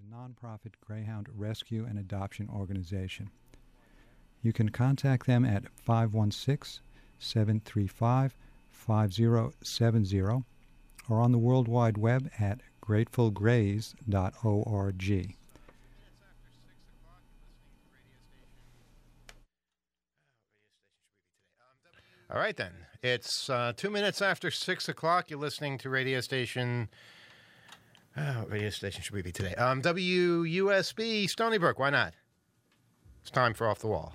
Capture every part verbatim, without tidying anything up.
nonprofit greyhound rescue and adoption organization. You can contact them at five one six, seven three five, five zero seven zero or on the World Wide Web at grateful grays dot org. All right, then. It's uh, two minutes after six o'clock. You're listening to radio station. Uh, what radio station should we be today? Um, W U S B Stony Brook. Why not? It's time for Off the Wall.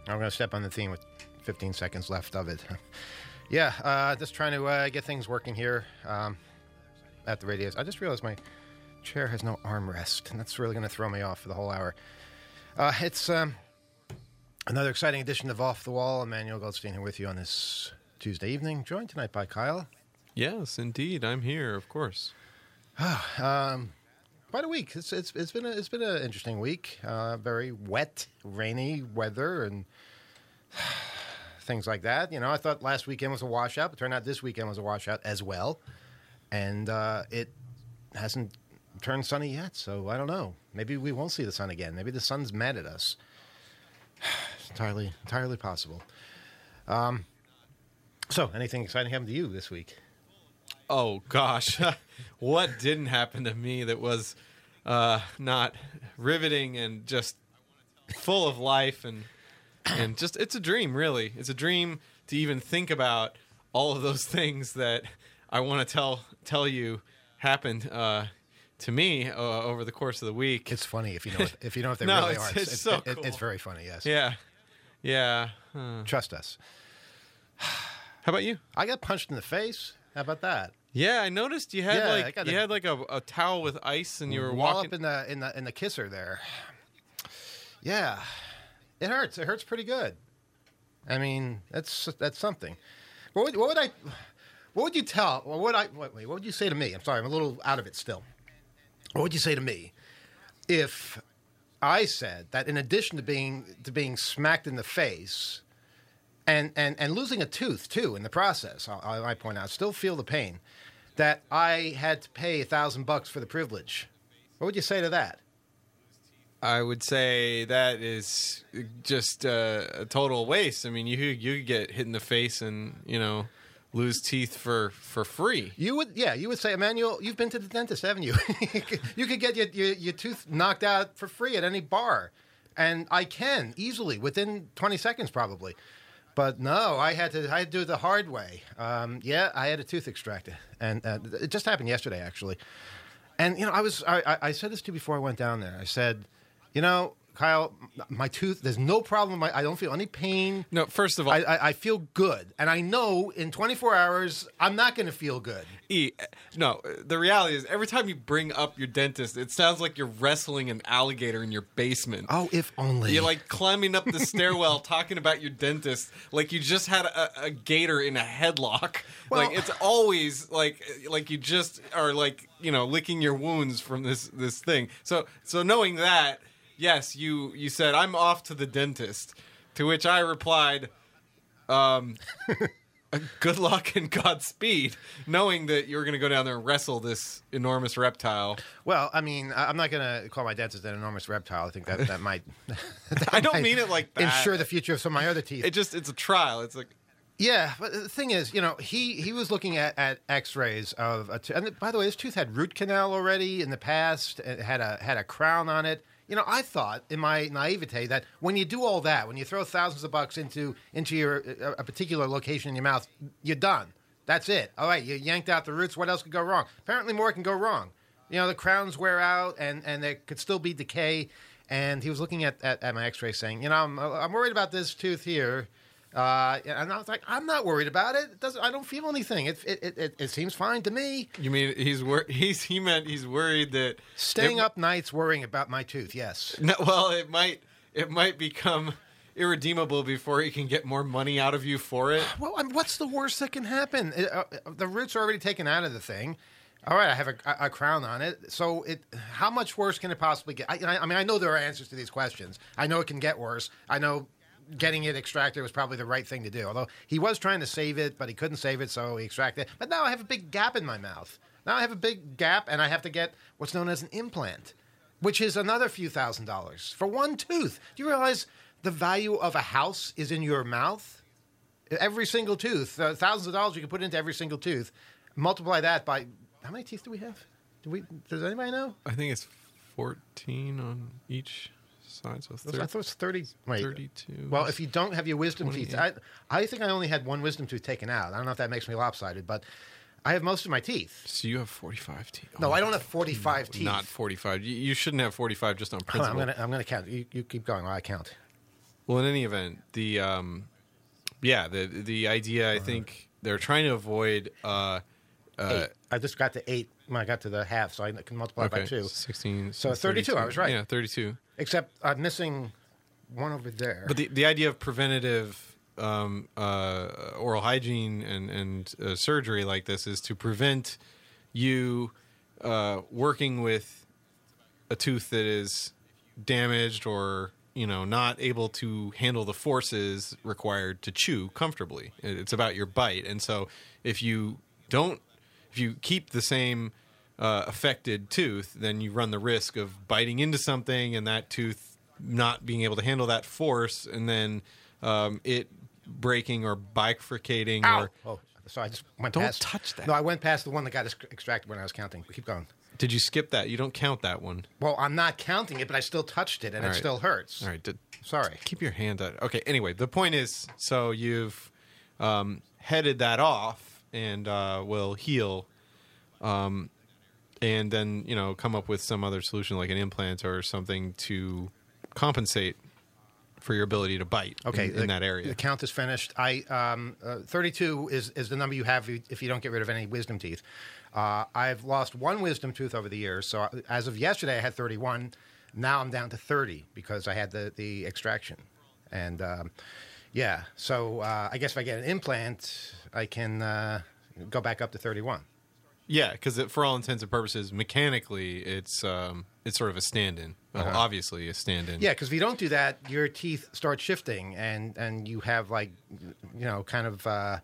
I'm going to step on the theme with fifteen seconds left of it. yeah, uh, just trying to uh, get things working here um, at the radio. I just realized my chair has no armrest, and that's really going to throw me off for the whole hour. Uh, it's um, another exciting edition of Off the Wall. Emmanuel Goldstein here with you on this Tuesday evening, joined tonight by Kyle. Yes, indeed. I'm here, of course. um, quite a week. It's it's it's been a, it's been an interesting week. Uh, very wet, rainy weather and things like that. You know, I thought last weekend was a washout, but it turned out this weekend was a washout as well. And uh, it hasn't turned sunny yet, so I don't know. Maybe we won't see the sun again. Maybe the sun's mad at us. It's entirely entirely possible. Um, so, anything exciting happened to you this week? Oh, gosh. What didn't happen to me that was uh, not riveting and just full of life and and just, it's a dream, really. It's a dream to even think about all of those things that I want to tell tell you happened uh, to me uh, over the course of the week. It's funny if you know if, if you know if they no, really it's, are. It's, It's, it's so it, it, cool. It's very funny. Yes. Yeah. Yeah. Uh, Trust us. how about you? I got punched in the face. How about that? Yeah, I noticed you had Yeah, I like got you a- had like a, a towel with ice, and you were Wall walking. up in the in the in the kisser there. Yeah, it hurts. It hurts pretty good. I mean, that's that's something. What would, what would I? What would you tell? What would I? Wait, wait, what would you say to me? I'm sorry, I'm a little out of it still. What would you say to me if I said that in addition to being to being smacked in the face and and, and losing a tooth too in the process, I, I point out, still feel the pain, that I had to pay a thousand bucks for the privilege? What would you say to that? I would say that is just uh, a total waste. I mean, you you could get hit in the face and, you know, lose teeth for, for free. You would, yeah, you would say, Emmanuel, you've been to the dentist, haven't you? You could get your, your your tooth knocked out for free at any bar, and I can easily within twenty seconds probably. But no, I had to I had to do it the hard way. Um, yeah, I had a tooth extracted, and uh, it just happened yesterday actually. And you know, I was I, I- I said this to you before I went down there. I said, you know, Kyle, my tooth, there's no problem. I, I don't feel any pain. No, first of all, I, I, I feel good, and I know in twenty-four hours I'm not going to feel good. E, no, the reality is every time you bring up your dentist, it sounds like you're wrestling an alligator in your basement. Oh, if only. You're like climbing up the stairwell talking about your dentist like you just had a, a gator in a headlock. Well- like it's always like like you just are like, you know, licking your wounds from this this thing. So so knowing that, yes, you you said I'm off to the dentist, to which I replied, um good luck and Godspeed, knowing that you were going to go down there and wrestle this enormous reptile. Well, I mean, I- I'm not going to call my dentist an enormous reptile. I think that that might. that I don't might mean it like that. Ensure the future of some of my other teeth. It just it's a trial. It's like Yeah, but the thing is, you know, he, he was looking at, at X-rays of a tooth. And by the way, his tooth had root canal already in the past. It had a had a crown on it. You know, I thought in my naivete that when you do all that, when you throw thousands of bucks into into your a, a particular location in your mouth, you're done. That's it. All right, you yanked out the roots. What else could go wrong? Apparently, more can go wrong. You know, the crowns wear out, and, and there could still be decay. And he was looking at, at, at my X-ray, saying, you know, I'm I'm worried about this tooth here. Uh, and I was like, I'm not worried about it. It doesn't. I don't feel anything. It it it, it, it seems fine to me. you mean he's wor- he's he meant he's worried that Staying it- up nights worrying about my tooth. Yes. No, well, it might it might become irredeemable before he can get more money out of you for it. Well, I mean, what's the worst that can happen? It, uh, the roots are already taken out of the thing. All right, I have a, a crown on it. So, it how much worse can it possibly get? I, I mean, I know there are answers to these questions. I know it can get worse. I know getting it extracted was probably the right thing to do. Although he was trying to save it, but he couldn't save it, so he extracted it. But now I have a big gap in my mouth. Now I have a big gap, and I have to get what's known as an implant, which is another few thousand dollars for one tooth. Do you realize the value of a house is in your mouth? Every single tooth, uh, thousands of dollars you can put into every single tooth. Multiply that by how many teeth do we have? Do we? Does anybody know? I think it's fourteen on each side, so I thir- thought it was thirty. Wait. thirty-two. Well, if you don't have your wisdom teeth, I, twenty-eight. I think I only had one wisdom tooth taken out. I don't know if that makes me lopsided, but I have most of my teeth. So you have forty-five teeth. No, Oh, I don't have forty-five teeth. Not forty-five. You, you shouldn't have forty-five just on Hold on, principle. I'm gonna I'm gonna count. You, you keep going while I count. Well, in any event, the um, yeah, the the idea I think they're trying to avoid. Uh, uh, Eight. I just got to eight when I got to the half, so I can multiply okay, by two. sixteen. So thirty-two, I was right. Yeah, thirty-two. Except I'm missing one over there. But the the idea of preventative um, uh, oral hygiene and and uh, surgery like this is to prevent you uh, working with a tooth that is damaged or you know not able to handle the forces required to chew comfortably. It's about your bite, and so if you don't, if you keep the same uh, affected tooth, then you run the risk of biting into something and that tooth not being able to handle that force, and then um, it breaking or bifurcating. Ow! Or Oh, so I just went Don't past. touch that. No, I went past the one that got ex- extracted when I was counting. Keep going. did you skip that? You don't count that one. Well, I'm not counting it, but I still touched it, and All it right. still hurts. All right. Did, Sorry. keep your hand out. Okay. Anyway, the point is, so you've um, headed that off and uh, will heal, um, and then you know come up with some other solution like an implant or something to compensate for your ability to bite. Okay, in, the, in that area. The count is finished. I um, uh, thirty-two is, is the number you have if you don't get rid of any wisdom teeth. Uh, I've lost one wisdom tooth over the years. So as of yesterday, I had thirty-one. Now I'm down to thirty because I had the, the extraction. And um, yeah, so uh, I guess if I get an implant, I can uh, go back up to thirty-one. Yeah, because for all intents and purposes, mechanically, it's um, it's sort of a stand-in. Well, Uh-huh. obviously, a stand-in. Yeah, because if you don't do that, your teeth start shifting, and, and you have like, you know, kind of uh,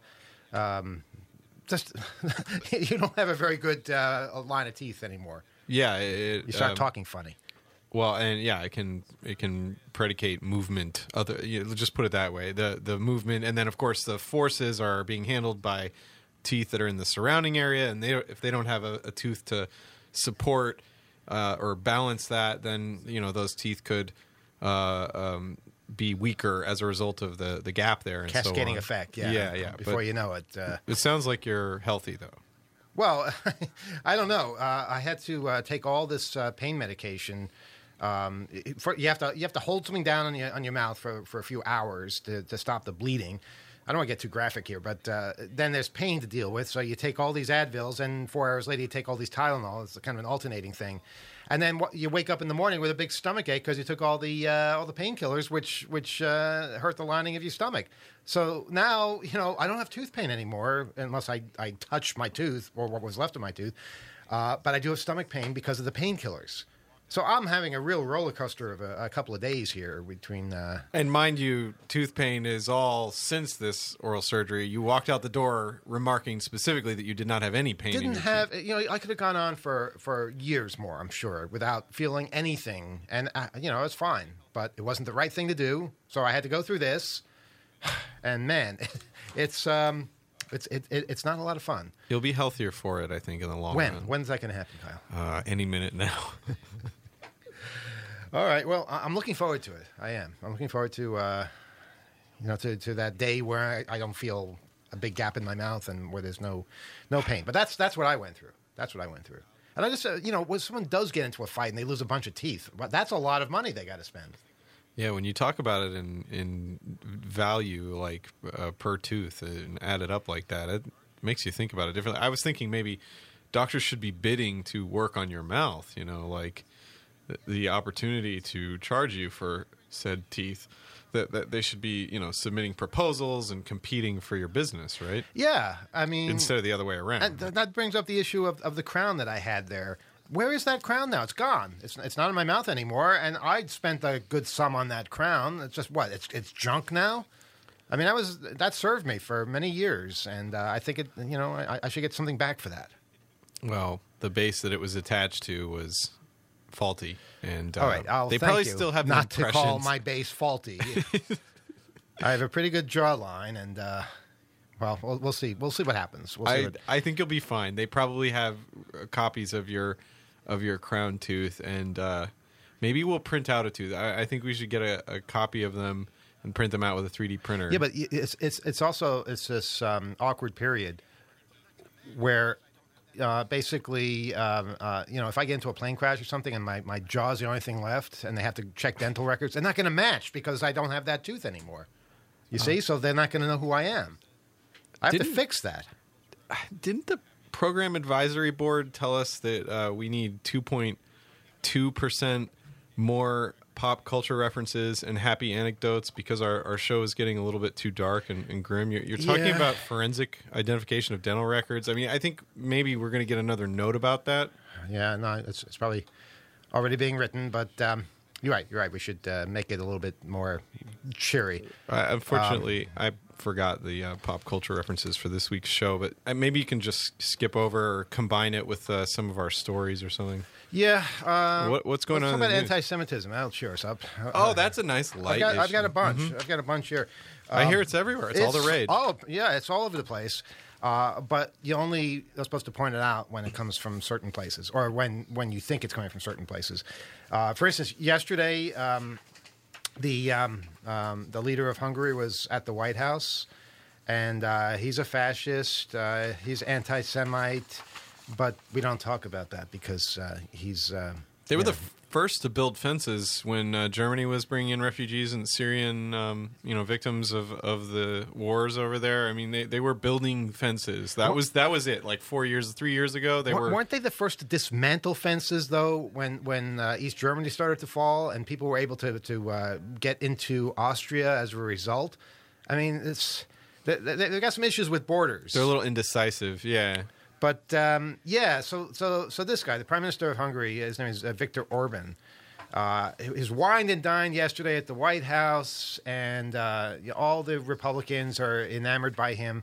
um, just you don't have a very good uh, line of teeth anymore. Yeah. It, You start um, talking funny. Well, and yeah, it can it can predicate movement. Other, you know, just put it that way. The the movement, and then of course the forces are being handled by teeth that are in the surrounding area, and they if they don't have a, a tooth to support uh, or balance that, then you know those teeth could uh, um, be weaker as a result of the, the gap there. And Cascading so on. effect, yeah. yeah, yeah. Before But you know it. Uh, it sounds like you're healthy though. well, I don't know. Uh, I had to uh, take all this uh, pain medication. Um, it- for, you have to you have to hold something down on your on your mouth for, for a few hours to, to stop the bleeding. I don't want to get too graphic here, but uh, then there's pain to deal with. So you take all these Advils, and four hours later you take all these Tylenol. It's kind of an alternating thing. And then what, you wake up in the morning with a big stomach ache because you took all the uh, all the painkillers, which which uh, hurt the lining of your stomach. So now you know I don't have tooth pain anymore unless I, I touch my tooth or what was left of my tooth. Uh, but I do have stomach pain because of the painkillers. So I'm having a real roller coaster of a, a couple of days here between. Uh, And mind you, tooth pain is all since this oral surgery. You walked out the door remarking specifically that you did not have any pain. in Didn't your have teeth. you know I could have gone on for, for years more, I'm sure, without feeling anything, and uh, you know it's fine, but it wasn't the right thing to do, so I had to go through this, and man, it's um it's it, it, it's not a lot of fun. You'll be healthier for it, I think, in the long When run. when's that going to happen, Kyle? Uh, any minute now. All right, well I- I'm looking forward to it. I am. I'm looking forward to uh, you know to, to that day where I, I don't feel a big gap in my mouth and where there's no no pain. But that's that's what I went through. That's what I went through. And I just uh, you know when someone does get into a fight and they lose a bunch of teeth, well, that's a lot of money they got to spend. Yeah, when you talk about it in in value, like uh, per tooth, and add it up like that, it makes you think about it differently. I was thinking maybe doctors should be bidding to work on your mouth. You know, like the, the opportunity to charge you for said teeth. That, that they should be, you know, submitting proposals and competing for your business, right? Yeah, I mean, Instead of the other way around. and th- that brings up the issue of, of the crown that I had there. Where is that crown now? It's gone. It's it's not in my mouth anymore. And I'd spent a good sum on that crown. It's just what? It's it's junk now. I mean, that was that served me for many years, and uh, I think it. You know, I, I should get something back for that. Well, the base that it was attached to was faulty, and uh, All right, I'll they thank probably you still have not to call impressions. my base faulty. I have a pretty good jawline, and uh, well, well, we'll see. We'll see what happens. We'll see I what, I think you'll be fine. They probably have uh, copies of your of your crown tooth, and uh, maybe we'll print out a tooth. I, I think we should get a, a copy of them and print them out with a three D printer. Yeah, but it's it's it's also it's this um, awkward period where uh, basically, um, uh, you know, if I get into a plane crash or something and my, my jaw's the only thing left and they have to check dental records, they're not going to match because I don't have that tooth anymore. You see? Oh. So they're not going to know who I am. I have Didn't- to fix that. Didn't the program advisory board tell us that uh, we need two point two percent more pop culture references and happy anecdotes because our, our show is getting a little bit too dark and, and grim? You're, you're talking Yeah. about forensic identification of dental records. I mean, I think maybe we're going to get another note about that. Yeah, no, it's, it's probably already being written, but um, you're right. You're right. We should uh, make it a little bit more cheery. Uh, unfortunately, I forgot the uh, pop culture references for this week's show, but uh, maybe you can just skip over or combine it with uh, some of our stories or something. Yeah. Uh, What- what's going let's on talk in the about news? anti-Semitism. That'll cheer us up. Oh, that's a nice light I've got, I've issue. got a bunch. I've got a bunch here. I hear Um, it's everywhere. It's, all the rage. All, yeah, it's all over the place. Uh, but you only are supposed to point it out when it comes from certain places, or when, when you think it's coming from certain places. Uh, for instance, yesterday, um, the um, um, the leader of Hungary was at the White House, and uh, he's a fascist. Uh, he's anti-Semite, but we don't talk about that because uh, he's. Uh, They were you the know, f- first to build fences when uh, Germany was bringing in refugees and Syrian, um, you know, victims of, of the wars over there. I mean, they, they were building fences. That Well- was that was it. Like four years, three years ago, they Wa- were. weren't they the first to dismantle fences, though, when when uh, East Germany started to fall and people were able to to uh, get into Austria as a result? I mean, it's they, they, they've got some issues with borders. They're a little indecisive. Yeah. But um, yeah, so so so this guy, the Prime Minister of Hungary, his name is uh, Viktor Orban. Uh, his wined and dined yesterday at the White House, and uh, you know, all the Republicans are enamored by him.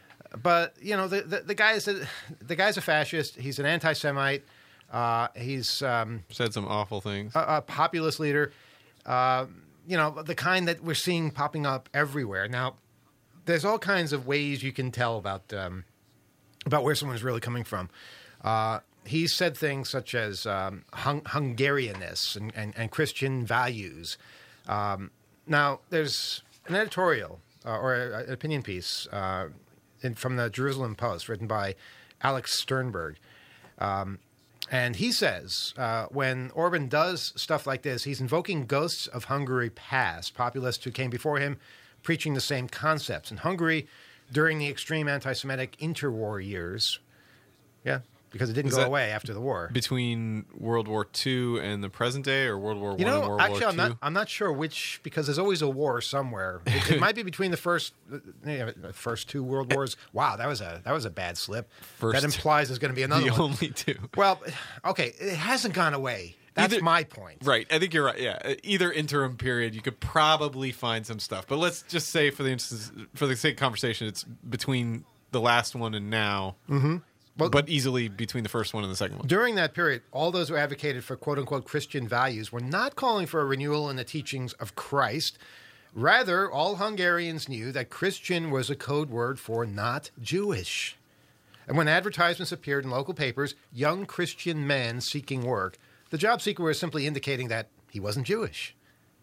But you know, the the, the guy's a, the guy's a fascist. He's an anti-Semite. Uh, he's um, Said some awful things. a, a populist leader. Uh, you know, the kind that we're seeing popping up everywhere now. There's all kinds of ways you can tell about. Um, about where someone's really coming from. Uh, he said things such as um, hung- Hungarianness and, and, and Christian values. Um, now, there's an editorial uh, or a- an opinion piece uh, in, from the Jerusalem Post written by Alex Sternberg. Um, and he says uh, when Orban does stuff like this, he's invoking ghosts of Hungary past, populists who came before him preaching the same concepts. In Hungary, during the extreme anti-Semitic interwar years, yeah, because it didn't Is go that away after the war. Between World War Two and the present day, or World War You One and know, World actually, War I'm Two? not. I'm not sure which, because there's always a war somewhere. It, it might be between the first, uh, yeah, the first two world wars. Wow, that was a that was a bad slip. First- that implies there's going to be another the one. only two. Well, okay, it hasn't gone away. That's Either- my point. Right. I think you're right. Yeah. Uh, Either interim period, you could probably find some stuff. But let's just say, for the instance, for the sake of conversation, it's between the last one and now. Mm-hmm. Well- but easily between the first one and the second one. During that period, all those who advocated for quote unquote Christian values were not calling for a renewal in the teachings of Christ. Rather, all Hungarians knew that Christian was a code word for not Jewish. And when advertisements appeared in local papers, young Christian men seeking work, the job seeker was simply indicating that he wasn't Jewish.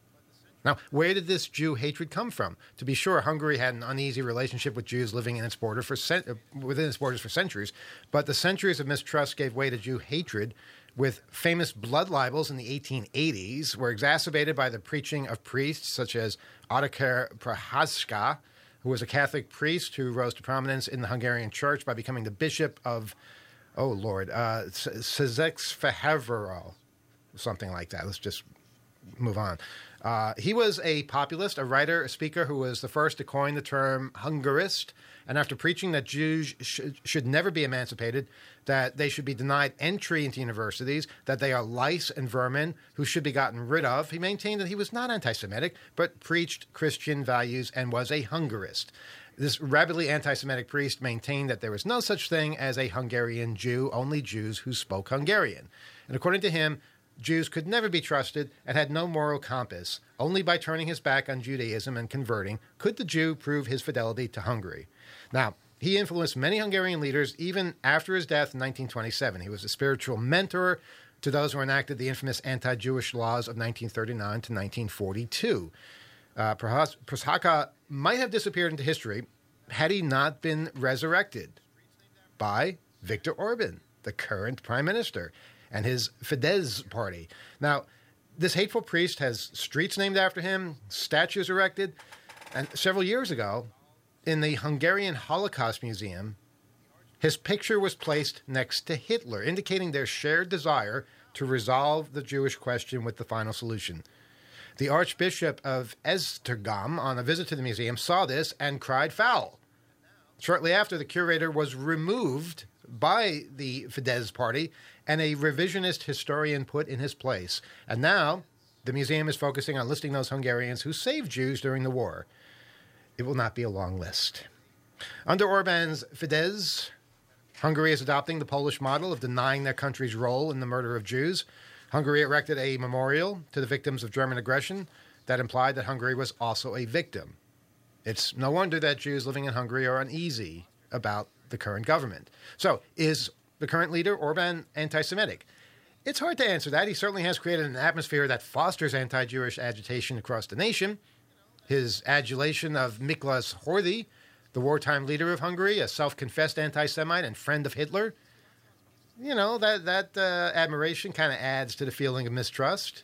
Now, where did this Jew hatred come from? To be sure, Hungary had an uneasy relationship with Jews living in its border for cent- uh, within its borders for centuries, but the centuries of mistrust gave way to Jew hatred, with famous blood libels in the eighteen eighties were exacerbated by the preaching of priests such as Otakar Prohaska, who was a Catholic priest who rose to prominence in the Hungarian church by becoming the bishop of, oh Lord, uh, Székesfehérvár, something like that. Let's just move on. Uh, he was a populist, a writer, a speaker who was the first to coin the term Hungarist. And after preaching that Jews sh- should never be emancipated, that they should be denied entry into universities, that they are lice and vermin who should be gotten rid of, he maintained that he was not anti-Semitic, but preached Christian values and was a Hungarist. This rabidly anti-Semitic priest maintained that there was no such thing as a Hungarian Jew, only Jews who spoke Hungarian. And according to him, Jews could never be trusted and had no moral compass. Only by turning his back on Judaism and converting could the Jew prove his fidelity to Hungary. Now, he influenced many Hungarian leaders even after his death in nineteen twenty-seven. He was a spiritual mentor to those who enacted the infamous anti-Jewish laws of nineteen thirty-nine to nineteen forty-two. Uh, Prohaska might have disappeared into history had he not been resurrected by Viktor Orban, the current prime minister, and his Fidesz party. Now, this hateful priest has streets named after him, statues erected, and several years ago, in the Hungarian Holocaust Museum, his picture was placed next to Hitler, indicating their shared desire to resolve the Jewish question with the final solution. The Archbishop of Esztergom, on a visit to the museum, saw this and cried foul. Shortly after, the curator was removed by the Fidesz party, and a revisionist historian put in his place. And now, the museum is focusing on listing those Hungarians who saved Jews during the war. It will not be a long list. Under Orban's Fidesz, Hungary is adopting the Polish model of denying their country's role in the murder of Jews. Hungary erected a memorial to the victims of German aggression that implied that Hungary was also a victim. It's no wonder that Jews living in Hungary are uneasy about the current government. So, is the current leader, Orban, anti-Semitic? It's hard to answer that. He certainly has created an atmosphere that fosters anti-Jewish agitation across the nation. His adulation of Miklos Horthy, the wartime leader of Hungary, a self-confessed anti-Semite and friend of Hitler, you know, that, that uh, admiration kind of adds to the feeling of mistrust.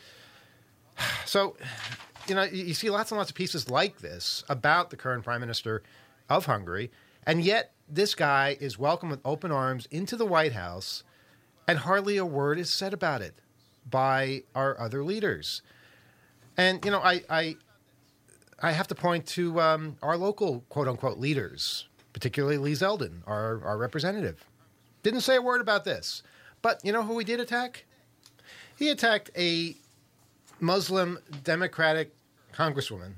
So, you know, you see lots and lots of pieces like this about the current prime minister of Hungary, and yet this guy is welcomed with open arms into the White House, and hardly a word is said about it by our other leaders. And, you know, I I, I have to point to um, our local quote-unquote leaders, particularly Lee Zeldin, our, our representative. Didn't say a word about this. But you know who he did attack? He attacked a Muslim Democratic congresswoman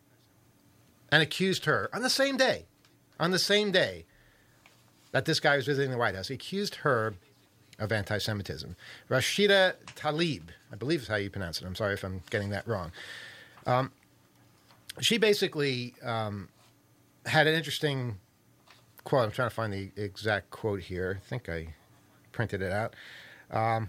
and accused her on the same day, on the same day that this guy was visiting the White House. He accused her of anti-Semitism. Rashida Tlaib, I believe is how you pronounce it. I'm sorry if I'm getting that wrong. Um, she basically um, had an interesting quote. I'm trying to find the exact quote here. I think I printed it out. Um,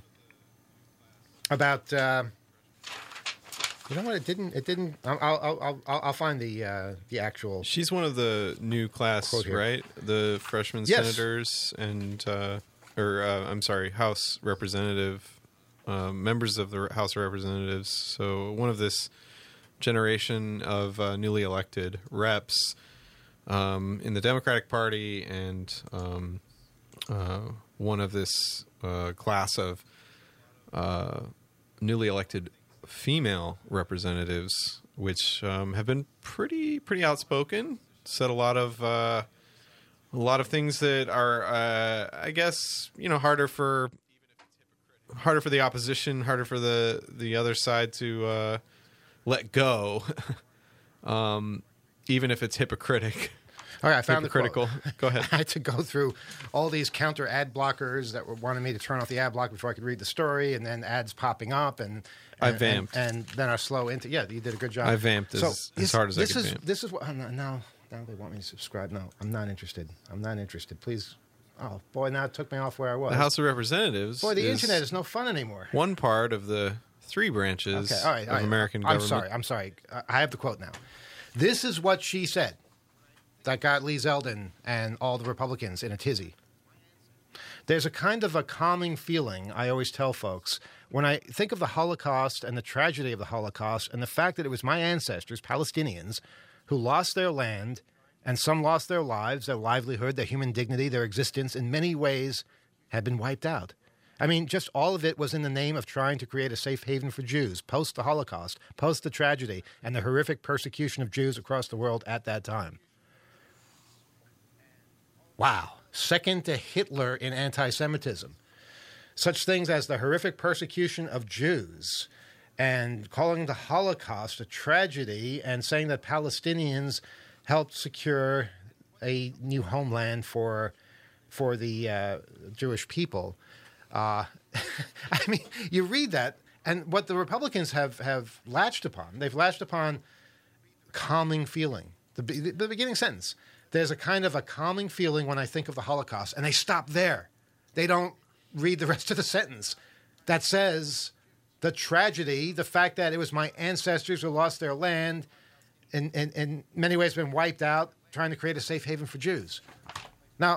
about, uh, you know what? It didn't. It didn't. I'll. I'll. I'll. I'll, I'll find the uh, the actual. She's one of the new class, right? The freshman yes. senators and, uh, or uh, I'm sorry, House representative uh, members of the House of Representatives. So one of this generation of uh, newly elected reps um, in the Democratic Party, and um, uh, one of this uh, class of uh, newly elected female representatives, which um, have been pretty pretty outspoken, said a lot of uh, a lot of things that are, uh, I guess, you know, harder for harder for the opposition, harder for the the other side to uh, let go, um, even if it's hypocritic. All right, I found Hypocritical. the quote. Go ahead. I had to go through all these counter ad blockers that were wanting me to turn off the ad block before I could read the story, and then ads popping up, and, I and vamped, and, and then I slow into. Yeah, you did a good job. I vamped as, so as this, hard as I this could is, vamp. This is what. Oh, no, now, now they want me to subscribe. No, I'm not interested. I'm not interested. Please. Oh boy, now it took me off where I was. The House of Representatives. Boy, the is internet is no fun anymore. one part of the three branches Okay, all right, of all right. American I'm government. sorry. I'm sorry. I have the quote now. This is what she said that got Lee Zeldin and all the Republicans in a tizzy. There's a kind of a calming feeling, I always tell folks, when I think of the Holocaust and the tragedy of the Holocaust and the fact that it was my ancestors, Palestinians, who lost their land, and some lost their lives, their livelihood, their human dignity, their existence, in many ways had been wiped out. I mean, just all of it was in the name of trying to create a safe haven for Jews post the Holocaust, post the tragedy, and the horrific persecution of Jews across the world at that time. Wow. Second to Hitler in anti-Semitism. Such things as the horrific persecution of Jews and calling the Holocaust a tragedy and saying that Palestinians helped secure a new homeland for for the uh, Jewish people. Uh, I mean, you read that, and what the Republicans have, have latched upon, they've latched upon calming feeling. The, the beginning sentence. There's a kind of a calming feeling when I think of the Holocaust, and they stop there. They don't read the rest of the sentence that says the tragedy, the fact that it was my ancestors who lost their land, in, in, in many ways been wiped out, trying to create a safe haven for Jews. Now,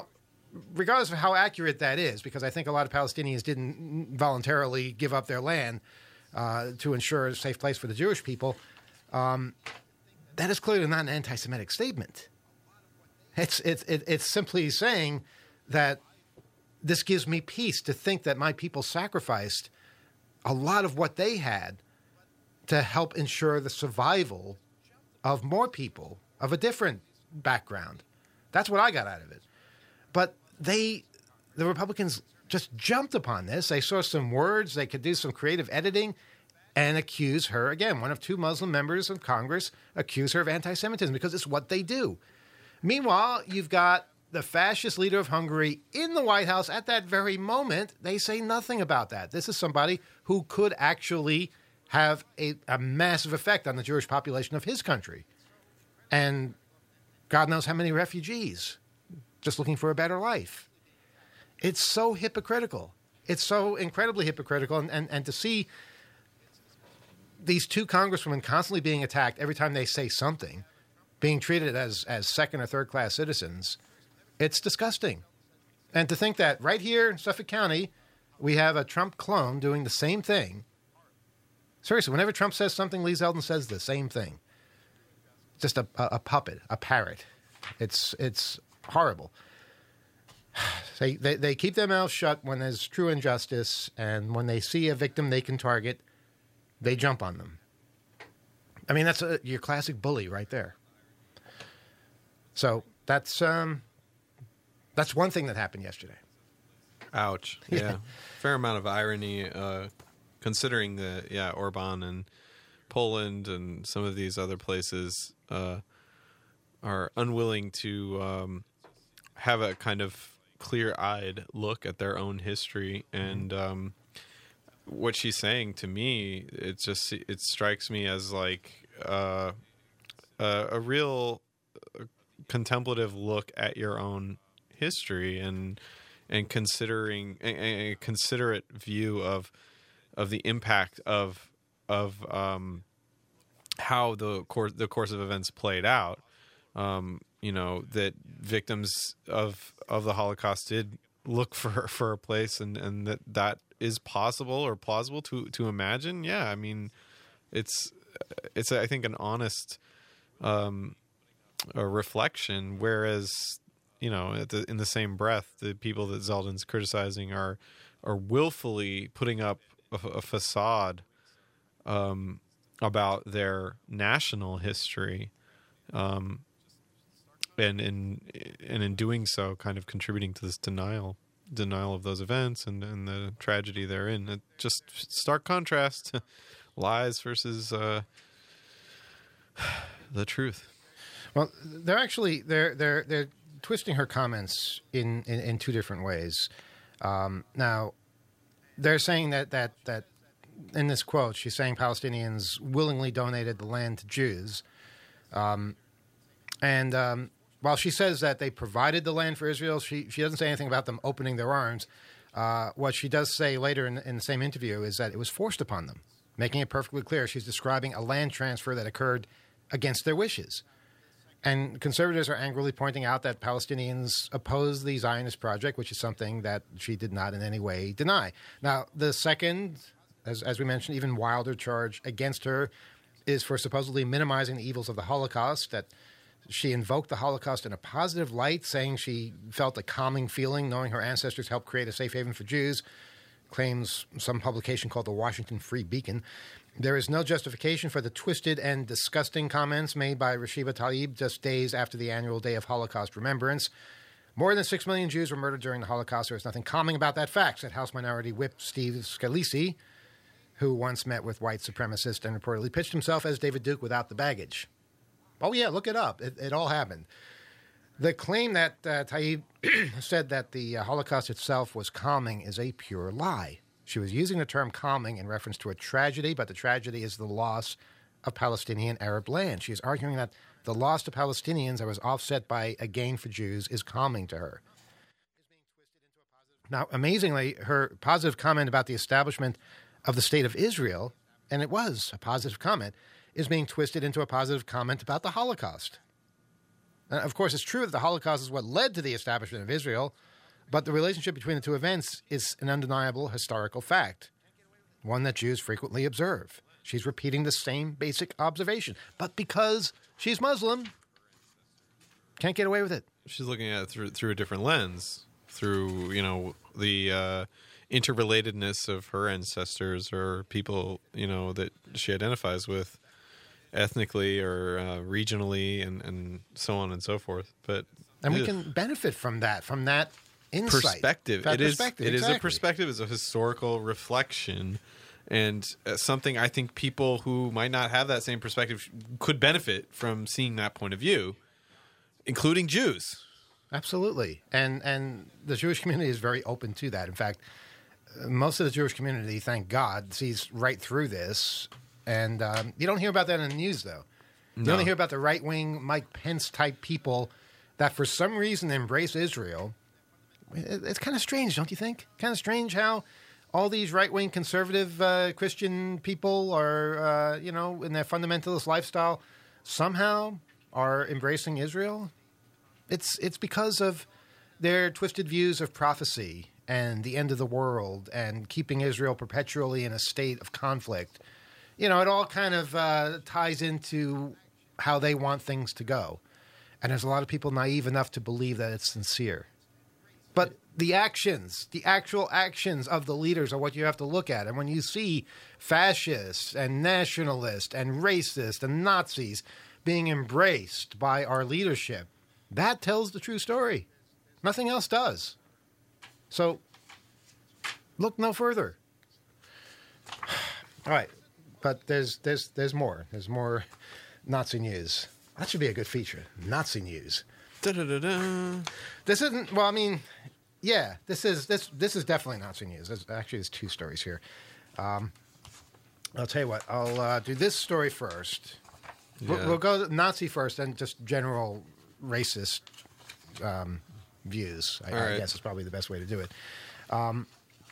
regardless of how accurate that is, because I think a lot of Palestinians didn't voluntarily give up their land uh, to ensure a safe place for the Jewish people, um, that is clearly not an anti-Semitic statement. It's, it's, it's simply saying that this gives me peace to think that my people sacrificed a lot of what they had to help ensure the survival of more people of a different background. That's what I got out of it. But they, the Republicans, just jumped upon this. They saw some words. They could do some creative editing and accuse her, again, one of two Muslim members of Congress, accuse her of anti-Semitism because it's what they do. Meanwhile, you've got the fascist leader of Hungary in the White House at that very moment. They say nothing about that. This is somebody who could actually have a, a massive effect on the Jewish population of his country. And God knows how many refugees just looking for a better life. It's so hypocritical. It's so incredibly hypocritical. And, and, and to see these two congresswomen constantly being attacked every time they say something, being treated as, as second or third class citizens, it's disgusting. And to think that right here in Suffolk County, we have a Trump clone doing the same thing. Seriously, whenever Trump says something, Lee Zeldin says the same thing. Just a, a, a puppet, a parrot. It's it's horrible. They, they they keep their mouths shut when there's true injustice, and when they see a victim they can target, they jump on them. I mean, that's a, your classic bully right there. So that's um, that's one thing that happened yesterday. Ouch. Yeah. yeah. Fair amount of irony, uh, considering the, yeah, Orban and Poland and some of these other places uh, are unwilling to um, have a kind of clear-eyed look at their own history. And um, what she's saying to me, it just, it strikes me as like uh, a, a real contemplative look at your own history and and considering a, a considerate view of of the impact of of um, how the course the course of events played out. Um, you know, that victims of of the Holocaust did look for for a place, and, and that that is possible or plausible to to imagine. Yeah, I mean, it's it's I think an honest um, a reflection, whereas, you know, at the, in the same breath, the people that Zeldin's criticizing are are willfully putting up a, a facade um, about their national history, um, and in and in doing so, kind of contributing to this denial denial of those events and, and the tragedy therein. It just stark contrast, lies versus uh, the truth. Well, they're actually they're they're they're twisting her comments in, in, in two different ways. Um, now, they're saying that, that that in this quote, she's saying Palestinians willingly donated the land to Jews, um, and um, while she says that they provided the land for Israel, she she doesn't say anything about them opening their arms. Uh, what she does say later in, in the same interview is that it was forced upon them, making it perfectly clear she's describing a land transfer that occurred against their wishes. And conservatives are angrily pointing out that Palestinians oppose the Zionist project, which is something that she did not in any way deny. Now, the second, as, as we mentioned, even wilder charge against her is for supposedly minimizing the evils of the Holocaust, that she invoked the Holocaust in a positive light, saying she felt a calming feeling knowing her ancestors helped create a safe haven for Jews, claims some publication called the Washington Free Beacon. There is no justification for the twisted and disgusting comments made by Rashiva Tlaib just days after the annual Day of Holocaust Remembrance. More than six million Jews were murdered during the Holocaust. There is nothing calming about that fact, said House Minority Whip Steve Scalise, who once met with white supremacists and reportedly pitched himself as David Duke without the baggage. Oh, yeah, look it up. It, it all happened. The claim that uh, Tlaib said that the uh, Holocaust itself was calming is a pure lie. She was using the term calming in reference to a tragedy, but the tragedy is the loss of Palestinian Arab land. She is arguing that the loss to Palestinians that was offset by a gain for Jews is calming to her. Now, amazingly, her positive comment about the establishment of the State of Israel, and it was a positive comment, is being twisted into a positive comment about the Holocaust. And of course, it's true that the Holocaust is what led to the establishment of Israel, But the relationship between the two events is an undeniable historical fact, one that Jews frequently observe. She's repeating the same basic observation. But because she's Muslim, can't get away with it. She's looking at it through through a different lens, through, you know, the uh, interrelatedness of her ancestors or people, you know, that she identifies with ethnically or uh, regionally and, and so on and so forth. But And we ugh. can benefit from that, from that insight. perspective. That It is. perspective, It is exactly. a perspective. It's a historical reflection, and uh, something I think people who might not have that same perspective could benefit from seeing that point of view, including Jews. Absolutely. And and the Jewish community is very open to that. In fact, uh, most of the Jewish community, thank God, sees right through this. And um, you don't hear about that in the news, though. You No. only hear about the right-wing Mike Pence-type people that for some reason embrace Israel. It- It's kind of strange, don't you think? Kind of strange how all these right-wing conservative uh, Christian people are, uh, you know, in their fundamentalist lifestyle, somehow are embracing Israel. It's it's because of their twisted views of prophecy and the end of the world and keeping Israel perpetually in a state of conflict. You know, it all kind of uh, ties into how they want things to go. And there's a lot of people naive enough to believe that it's sincere. But the actions, the actual actions of the leaders are what you have to look at. And when you see fascists and nationalists and racists and Nazis being embraced by our leadership, that tells the true story. Nothing else does. So look no further. All right. But there's there's there's more. There's more Nazi news. That should be a good feature. Nazi news. Da-da-da-da. This isn't. Well, I mean, yeah. This is this this is definitely Nazi news. There's, actually, there's two stories here. Um, I'll tell you what. I'll uh, do this story first. We'll, Yeah. we'll go Nazi first, and just general racist um, views. I, All I right. guess is probably the best way to do it. Um,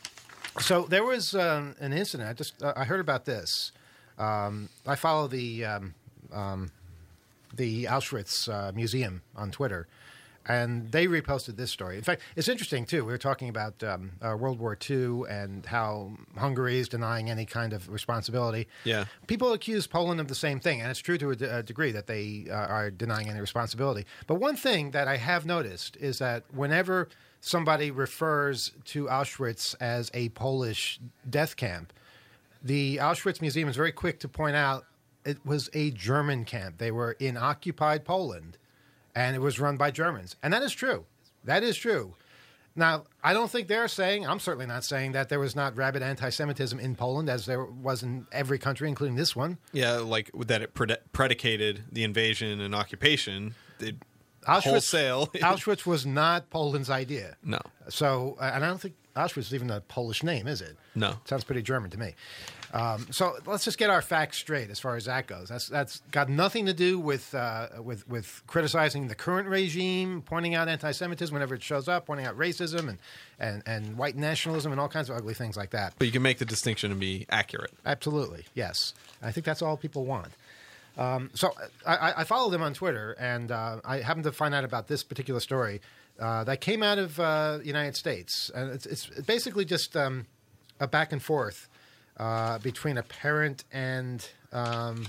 so there was um, an incident. I just uh, I heard about this. Um, I follow the um, um, the Auschwitz uh, Museum on Twitter, and they reposted this story. In fact, it's interesting too. We were talking about um, uh, World War Two and how Hungary is denying any kind of responsibility. Yeah. People accuse Poland of the same thing, and it's true to a, de- a degree that they uh, are denying any responsibility. But one thing that I have noticed is that whenever somebody refers to Auschwitz as a Polish death camp, the Auschwitz Museum is very quick to point out it was a German camp. They were in occupied Poland, and it was run by Germans. And that is true. That is true. Now, I don't think they're saying, I'm certainly not saying that there was not rabid anti-Semitism in Poland, as there was in every country, including this one. Yeah, like that it predi- predicated the invasion and occupation. It Auschwitz, wholesale. Auschwitz was not Poland's idea. No. So, uh, and I don't think Auschwitz is even a Polish name, is it? No. Sounds pretty German to me. Um, so let's just get our facts straight as far as that goes. That's that's got nothing to do with uh, with with criticizing the current regime, pointing out anti-Semitism whenever it shows up, pointing out racism and, and, and white nationalism and all kinds of ugly things like that. But you can make the distinction and be accurate. Absolutely, yes. I think that's all people want. Um, so I, I- I follow them on Twitter, and uh, I happened to find out about this particular story uh, that came out of uh, the United States. And it's, it's basically just um, a back and forth uh, between a parent and um,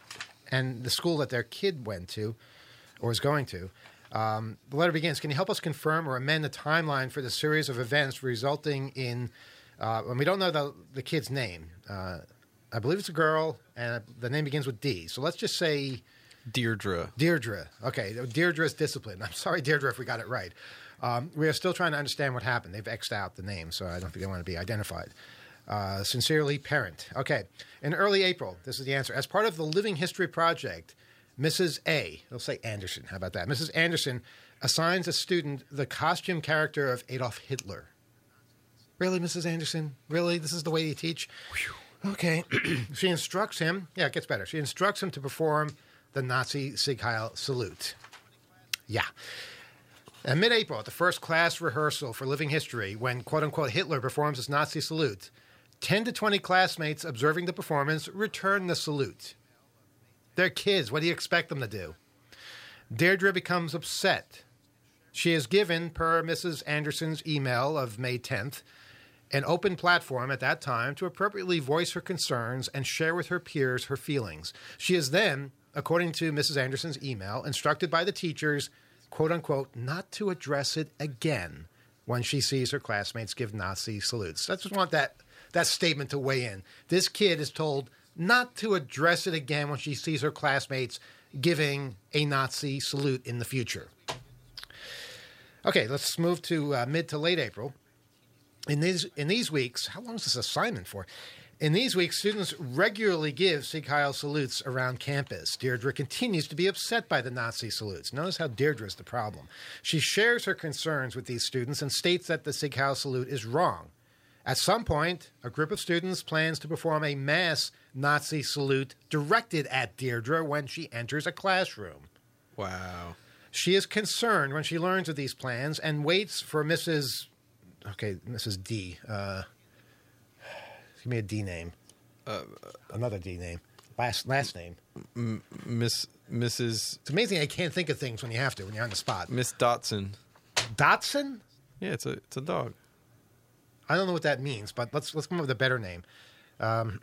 and the school that their kid went to or is going to. Um, the letter begins, can you help us confirm or amend the timeline for the series of events resulting in, uh, and we don't know the, the kid's name. Uh, I believe it's a girl, and the name begins with D. So let's just say Deirdre. Deirdre. Okay, Deirdre's discipline. I'm sorry, Deirdre, if we got it right. Um, we are still trying to understand what happened. They've X'd out the name, so I don't think they want to be identified. Uh, sincerely, parent. Okay, in early April, this is the answer. As part of the Living History Project, Missus A, they'll say Anderson, how about that? Missus Anderson assigns a student the costume character of Adolf Hitler. Really, Missus Anderson? Really? This is the way you teach? Okay. She instructs him, yeah, it gets better. She instructs him to perform the Nazi Sieg Heil salute. Yeah. In mid-April, at the first class rehearsal for Living History, when quote-unquote Hitler performs his Nazi salute, ten to twenty classmates observing the performance return the salute. They're kids. What do you expect them to do? Deirdre becomes upset. She is given, per Missus Anderson's email of May tenth, an open platform at that time to appropriately voice her concerns and share with her peers her feelings. She is then, according to Missus Anderson's email, instructed by the teachers, quote unquote, not to address it again when she sees her classmates give Nazi salutes. I just want that, that statement to weigh in. This kid is told not to address it again when she sees her classmates giving a Nazi salute in the future. Okay, let's move to uh, mid to late April. In these in these weeks, how long is this assignment for? In these weeks, students regularly give Sieg Heil salutes around campus. Deirdre continues to be upset by the Nazi salutes. Notice how Deirdre is the problem. She shares her concerns with these students and states that the Sieg Heil salute is wrong. At some point, a group of students plans to perform a mass Nazi salute directed at Deirdre when she enters a classroom. Wow. She is concerned when she learns of these plans and waits for Missus Okay, Missus D. Uh, give me a D name. Uh, Another D name. Last last name. M- Miss Missus It's amazing I can't think of things when you have to, when you're on the spot. Miss Dotson. Dotson? Yeah, it's a it's a dog. I don't know what that means, but let's let's come up with a better name. Um,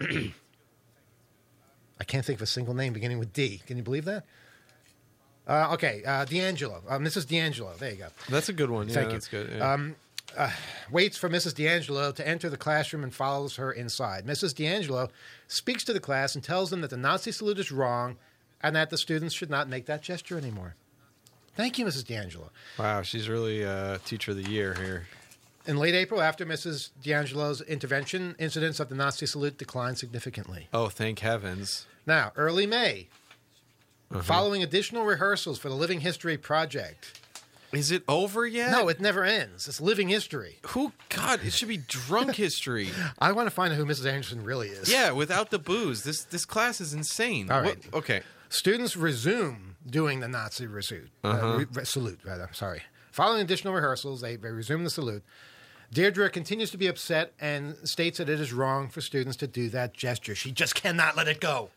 I can't think of a single name beginning with D. Can you believe that? Uh, okay, uh, D'Angelo. Uh, Missus D'Angelo. There you go. That's a good one. Yeah, Thank that's you. good. Yeah. Um, uh, waits for Missus D'Angelo to enter the classroom and follows her inside. Missus D'Angelo speaks to the class and tells them that the Nazi salute is wrong and that the students should not make that gesture anymore. Thank you, Missus D'Angelo. Wow, she's really uh, teacher of the year here. In late April, after Missus D'Angelo's intervention, incidents of the Nazi salute declined significantly. Oh, thank heavens. Now, early May, Uh-huh. following additional rehearsals for the Living History project. Is it over yet? No, it never ends. It's living history. Who? God, it should be drunk history. I want to find out who Missus Anderson really is. Yeah, without the booze. This this class is insane. All right. What- okay. Students resume doing the Nazi salute. Uh-huh. Uh, re- re- salute, rather. Sorry. Following additional rehearsals, they, they resume the salute. Deirdre continues to be upset and states that it is wrong for students to do that gesture. She just cannot let it go.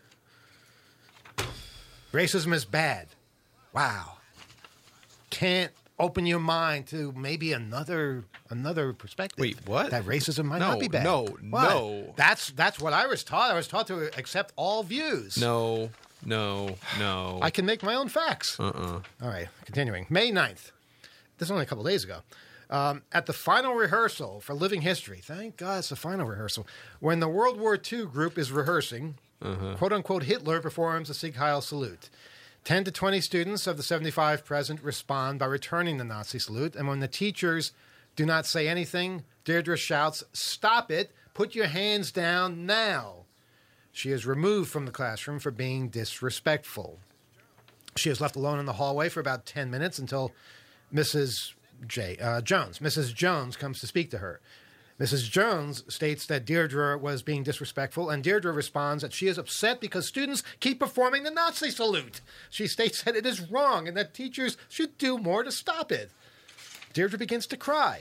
Racism is bad. Wow. Can't open your mind to maybe another another perspective. Wait, what? That racism might No, not be bad. no, What? no. That's that's what I was taught. I was taught to accept all views. No, no, no. I can make my own facts. Uh-uh. All right, continuing. May ninth. This is only a couple days ago. Um, at the final rehearsal for Living History, thank God it's the final rehearsal, when the World War Two group is rehearsing, Uh-huh. quote-unquote Hitler performs the Sieg Heil salute. ten to twenty students of the seventy-five present respond by returning the Nazi salute, and when the teachers do not say anything, Deirdre shouts, "Stop it! Put your hands down now!" She is removed from the classroom for being disrespectful. She is left alone in the hallway for about ten minutes until Missus J. Uh, Jones. Missus Jones comes to speak to her. Missus Jones states that Deirdre was being disrespectful, and Deirdre responds that she is upset because students keep performing the Nazi salute. She states that it is wrong and that teachers should do more to stop it. Deirdre begins to cry.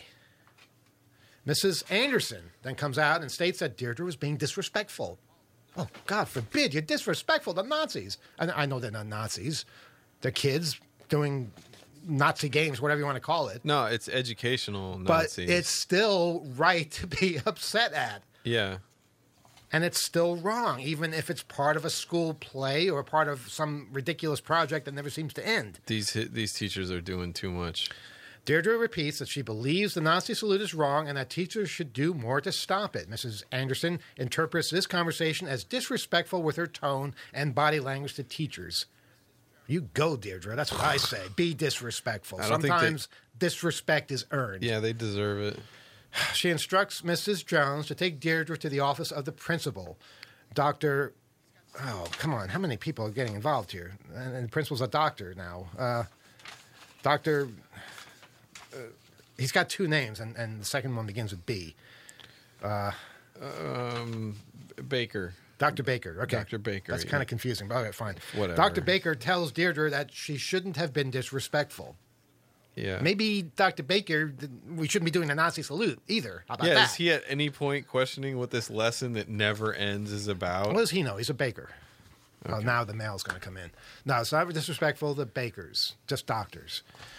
Missus Anderson then comes out and states that Deirdre was being disrespectful. Oh, God forbid, you're disrespectful to Nazis. And I know they're not Nazis. They're kids doing Nazi games, whatever you want to call it. No, it's educational But Nazis. it's still right to be upset at. Yeah. And it's still wrong, even if it's part of a school play or part of some ridiculous project that never seems to end. These these teachers are doing too much. Deirdre repeats that she believes the Nazi salute is wrong and that teachers should do more to stop it. Missus Anderson interprets this conversation as disrespectful with her tone and body language to teachers. You go, Deirdre. That's what I say. Be disrespectful. I don't think Sometimes disrespect is earned. Yeah, they deserve it. She instructs Missus Jones to take Deirdre to the office of the principal. Doctor Oh, come on. How many people are getting involved here? And, and the principal's a doctor now. Uh, Doctor Uh, he's got two names, and, and the second one begins with B. Uh, Um, Baker. Doctor Baker. Okay. Doctor Baker, That's yeah. kind of confusing, but okay, fine. Whatever. Doctor Baker tells Deirdre that she shouldn't have been disrespectful. Yeah. Maybe Doctor Baker, th- we shouldn't be doing the Nazi salute either. How about Yeah, that? is he at any point questioning what this lesson that never ends is about? What does he know? He's a baker. Oh, now the mail's going to come in. No, it's not disrespectful to bakers, just doctors.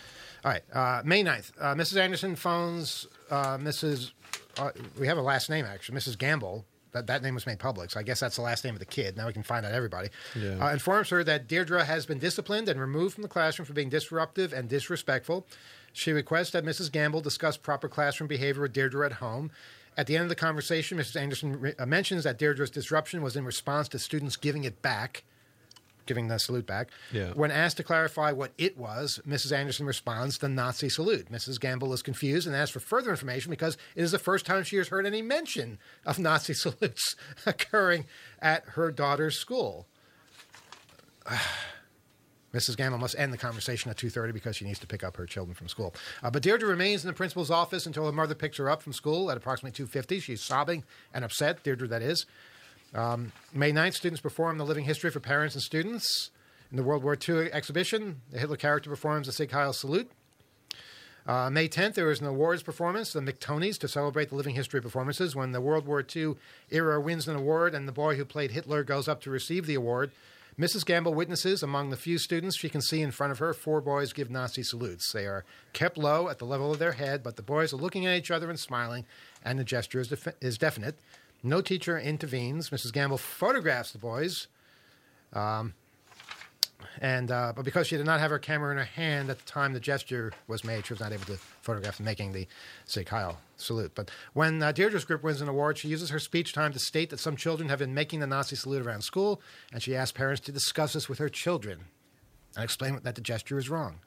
All right. Uh, May ninth, uh, Missus Anderson phones uh, Missus Uh, we have a last name, actually, Missus Gamble. That, that name was made public, so I guess that's the last name of the kid. Now we can find out everybody. Yeah. Uh, informs her that Deirdre has been disciplined and removed from the classroom for being disruptive and disrespectful. She requests that Missus Gamble discuss proper classroom behavior with Deirdre at home. At the end of the conversation, Missus Anderson re- uh, mentions that Deirdre's disruption was in response to students giving it back. Giving the salute back. Yeah. When asked to clarify what it was, Missus Anderson responds, the Nazi salute. Missus Gamble is confused and asks for further information because it is the first time she has heard any mention of Nazi salutes occurring at her daughter's school. Missus Gamble must end the conversation at two thirty because she needs to pick up her children from school. Uh, but Deirdre remains in the principal's office until her mother picks her up from school at approximately two fifty. She's sobbing and upset, Deirdre that is. Um, May ninth, students perform the living history for parents and students. In the World War Two exhibition, the Hitler character performs the Sieg Heil salute. Uh, May tenth, there is an awards performance, the McTonies, to celebrate the living history performances. When the World War Two era wins an award and the boy who played Hitler goes up to receive the award, Missus Gamble witnesses among the few students she can see in front of her, four boys give Nazi salutes. They are kept low at the level of their head, but the boys are looking at each other and smiling, and the gesture is, def- is definite. No teacher intervenes. Missus Gamble photographs the boys, um, and uh, but because she did not have her camera in her hand at the time the gesture was made, she was not able to photograph them making the Sieg Heil salute. But when uh, Deirdre's group wins an award, she uses her speech time to state that some children have been making the Nazi salute around school, and she asks parents to discuss this with her children and explain that the gesture is wrong.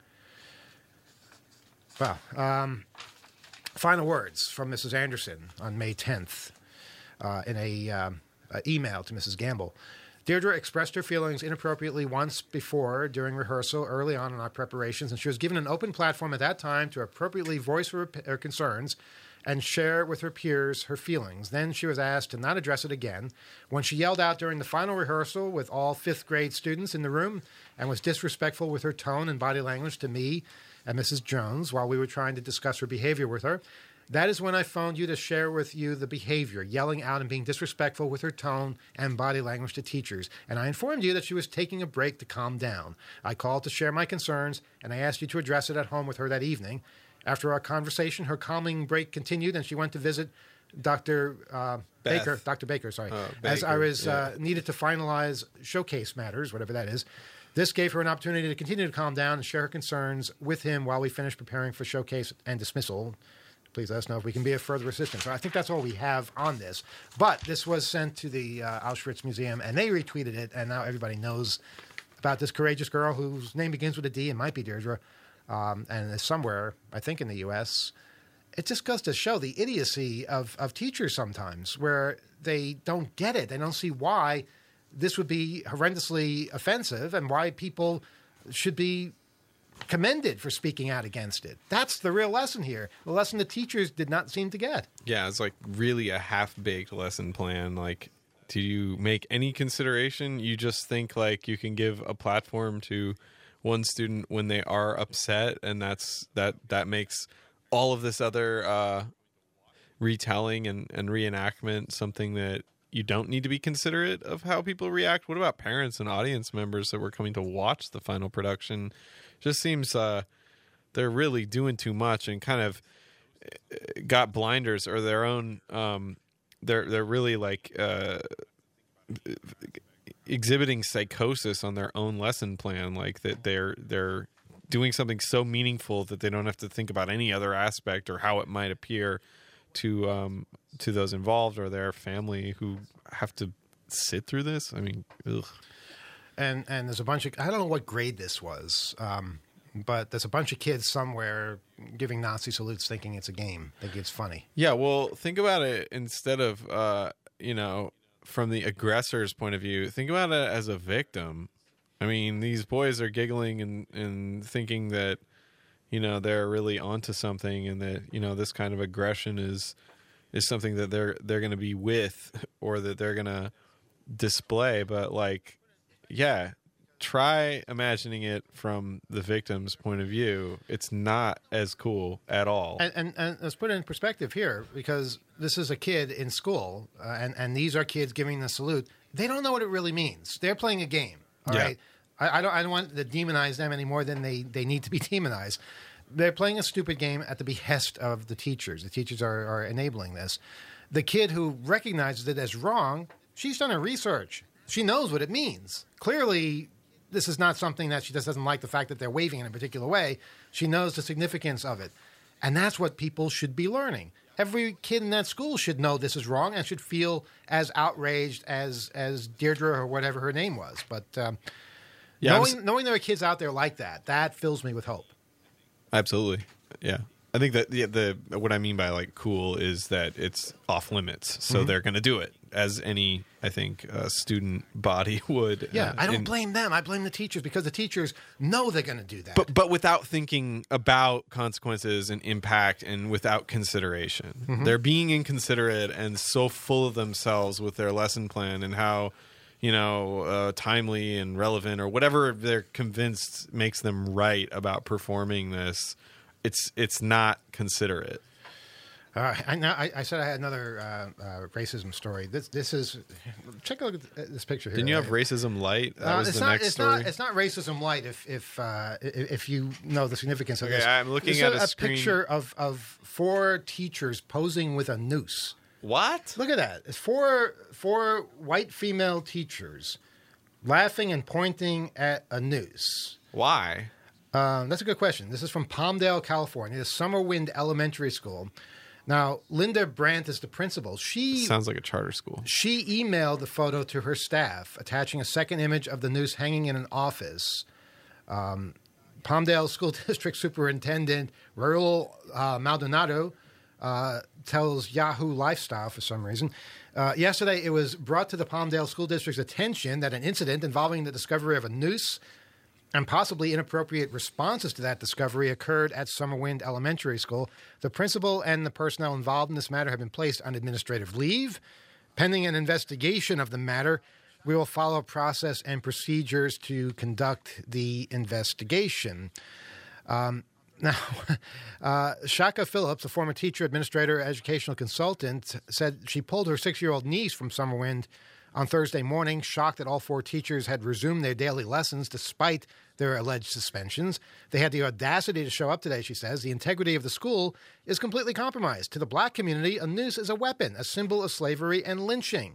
Well, um, final words from Missus Anderson on May tenth. Uh, in a um, uh, email to Missus Gamble. Deirdre expressed her feelings inappropriately once before during rehearsal early on in our preparations, and she was given an open platform at that time to appropriately voice her, her concerns and share with her peers her feelings. Then she was asked to not address it again. When she yelled out during the final rehearsal with all fifth grade students in the room and was disrespectful with her tone and body language to me and Missus Jones while we were trying to discuss her behavior with her, that is when I phoned you to share with you the behavior, yelling out and being disrespectful with her tone and body language to teachers. And I informed you that she was taking a break to calm down. I called to share my concerns, and I asked you to address it at home with her that evening. After our conversation, her calming break continued, and she went to visit Doctor Uh, Baker. Doctor Baker, sorry, uh, as I Baker, was yeah. uh, needed to finalize showcase matters, whatever that is. This gave her an opportunity to continue to calm down and share her concerns with him while we finished preparing for showcase and dismissal. Please let us know if we can be of further assistance. So I think that's all we have on this. But this was sent to the uh, Auschwitz Museum, and they retweeted it, and now everybody knows about this courageous girl whose name begins with a D and might be Deirdre, um, and is somewhere, I think, in the U S It just goes to show the idiocy of, of teachers sometimes, where they don't get it. They don't see why this would be horrendously offensive and why people should be commended for speaking out against it. That's the real lesson here. The lesson the teachers did not seem to get. Yeah, it's like really a half-baked lesson plan. Like, do you make any consideration? You just think like you can give a platform to one student when they are upset, and that's that that makes all of this other uh, retelling and, and reenactment something that you don't need to be considerate of how people react. What about parents and audience members that were coming to watch the final production? Just seems uh, they're really doing too much and kind of got blinders or their own. Um, they're they're really like uh, exhibiting psychosis on their own lesson plan. Like that they're they're doing something so meaningful that they don't have to think about any other aspect or how it might appear to um, to those involved or their family who have to sit through this. I mean, ugh. And and there's a bunch of, I don't know what grade this was, um, but there's a bunch of kids somewhere giving Nazi salutes thinking it's a game, thinking it's funny. Yeah, well, think about it instead of, uh, you know, from the aggressor's point of view, think about it as a victim. I mean, these boys are giggling and, and thinking that, you know, they're really onto something and that, you know, this kind of aggression is is something that they're they're going to be with or that they're going to display. But, like, yeah, try imagining it from the victim's point of view. It's not as cool at all. And, and, and let's put it in perspective here, because this is a kid in school, uh, and, and these are kids giving the salute. They don't know what it really means. They're playing a game, all Yeah. right? I, I, don't, I don't want to demonize them any more than they, they need to be demonized. they're playing a stupid game at the behest of the teachers. The teachers are, are enabling this. The kid who recognizes it as wrong, she's done her research. She knows what it means. Clearly, this is not something that she just doesn't like the fact that they're waving in a particular way. She knows the significance of it. And that's what people should be learning. Every kid in that school should know this is wrong and should feel as outraged as as Deirdre or whatever her name was. But um, Yeah, I'm s- knowing, knowing there are kids out there like that, that fills me with hope. Absolutely. Yeah. I think that the, the what I mean by like cool is that it's off limits. So Mm-hmm. they're going to do it, as any, I think, uh, student body would. Yeah, uh, I don't in- blame them. I blame the teachers because the teachers know they're going to do that. But but without thinking about consequences and impact, and without consideration. Mm-hmm. They're being inconsiderate and so full of themselves with their lesson plan and how, you know, uh, timely and relevant or whatever they're convinced makes them right about performing this. It's it's not considerate. Uh, I, now, I, I said I had another uh, uh, racism story. This this is check a look at this picture here. Didn't you have racism light? That Uh, was it's the not, next it's story. Not, it's not racism light if if uh, if if you know the significance of Okay, this. I'm looking This at is a a screen. picture of of four teachers posing with a noose. What? Look at that. It's four four white female teachers laughing and pointing at a noose. Why? Um, that's a good question. This is from Palmdale, California, the Summerwind Elementary School. Now, Linda Brandt is the principal. She Sounds like a charter school. she emailed the photo to her staff, attaching a second image of the noose hanging in an office. Um, Palmdale School District Superintendent Raul uh, Maldonado uh, tells Yahoo Lifestyle for some reason. Uh, yesterday, it was brought to the Palmdale School District's attention that an incident involving the discovery of a noose and possibly inappropriate responses to that discovery occurred at Summerwind Elementary School. The principal and the personnel involved in this matter have been placed on administrative leave. Pending an investigation of the matter, we will follow process and procedures to conduct the investigation. Um, now, uh, Shaka Phillips, a former teacher, administrator, educational consultant, said she pulled her six-year-old niece from Summerwind on Thursday morning, shocked that all four teachers had resumed their daily lessons despite their alleged suspensions. They had the audacity to show up today, she says. The integrity of the school is completely compromised. To the black community, a noose is a weapon, a symbol of slavery and lynching.